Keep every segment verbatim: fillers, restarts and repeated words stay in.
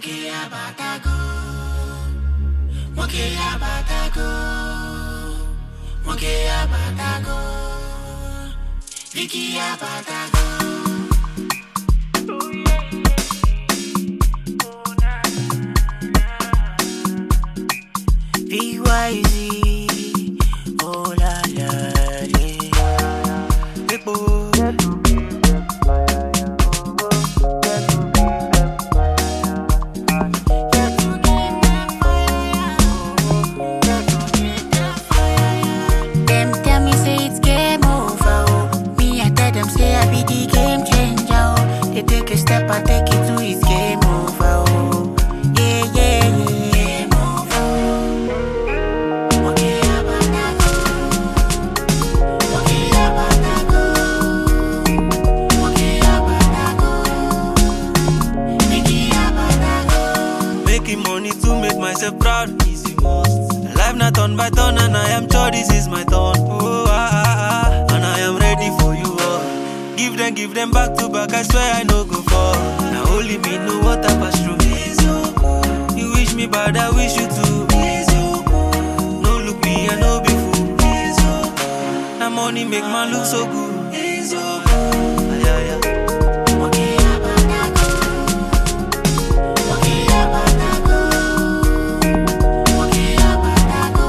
Monkey abatago, monkey abatago, monkey abatago, Vicky abatago. V Y Z, oh la la la, big boy. Step I take it to his game over. Oh. Yeah, yeah, yeah. Game over. Monkey abatago. Monkey abatago. Monkey abatago. Mickey abatago. Making money to make myself proud is the most. Life not turn by turn and I am sure this is my turn. Oh, ah, ah, ah. And I am ready for you all. Give them, give them back to back, I swear I no go fall. Now only me know what I pass through. You wish me bad, I wish you too. No look me, I no be fool. Now money make man look so good. Ay, ay, ay. Monkey abatago. Monkey abatago. Monkey abatago.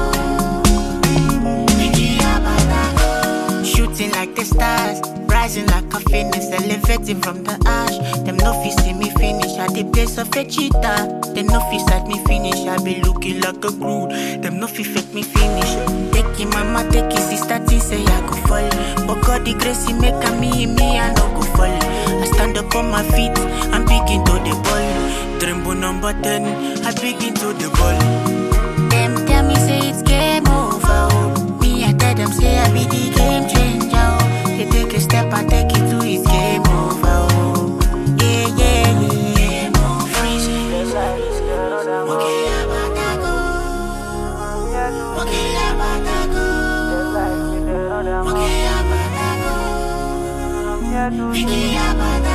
Mickey abatago. Shooting like the stars, rising like a phoenix, elevating from the ash. Them no fi see me finish at the place of a cheetah. Them no fi sight me finish, I be looking like a Groot. Them no fi fake me finish. Take it mama, take it sister, thing say I go fall. But God the grace he make a me, me I no go fall. I stand up on my feet, I'm begin to the ball. Dreambo number ten, I begin to the ball. Them tell me say it's game over. Oh. Me I tell them say I be the game changer. Oh. They take a step, I take it to his game over. Oh. Yeah, yeah, yeah. Game over. Freeze. Monkey abatago. Monkey abatago. Monkey abatago. Vicky abatago.